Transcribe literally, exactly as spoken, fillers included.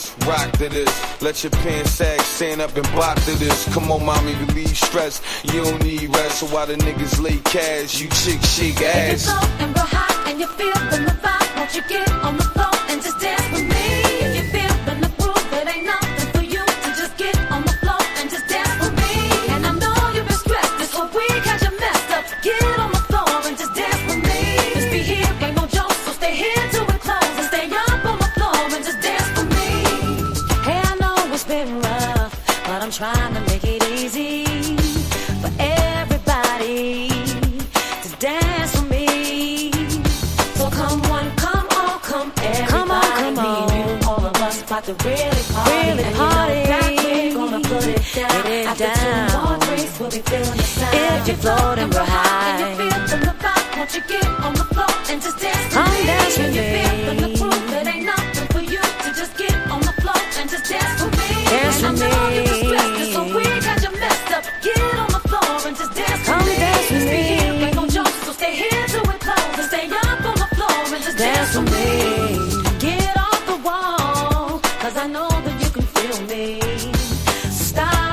this, rock to this. Let your pants sag, stand up and bop to this. Come on, mommy, relieve stress. You don't need rest, so why the niggas lay cash? You chick shake ass. If it's low and real hot and you feel the vibe, won't you get on the floor and just dance with me? If you feel the groove, it ain't nothing for you to just get on the floor and just dance with me. And I know you've been stressed this whole week, had you messed up. Get on the floor and just dance with me. This be here, ain't no joke, so stay here till we close and stay up on the floor and just dance with me. Hey, I know it's been rough, but I'm trying to make it easy for everybody to dance with me. So come one, come on, come everybody. Come on, come on. Me and you, all of us, about to really party. Really and party. You know that we're gonna put it down. Get it After down. two more drinks, we'll be feeling the sound. If you're floating real high and you feel from the vibe, won't you get on the floor and just dance with Come me? dance with If you me. feel from the groove, it ain't nothing for you to just get on the floor and just dance with me. Dance and with I know me. you're stressed, this whole week had you messed up. Get on the floor and just dance with Come me. dance with This be me. here, ain't no joke, so stay here till we close and stay up on the floor and just dance, Dance with me.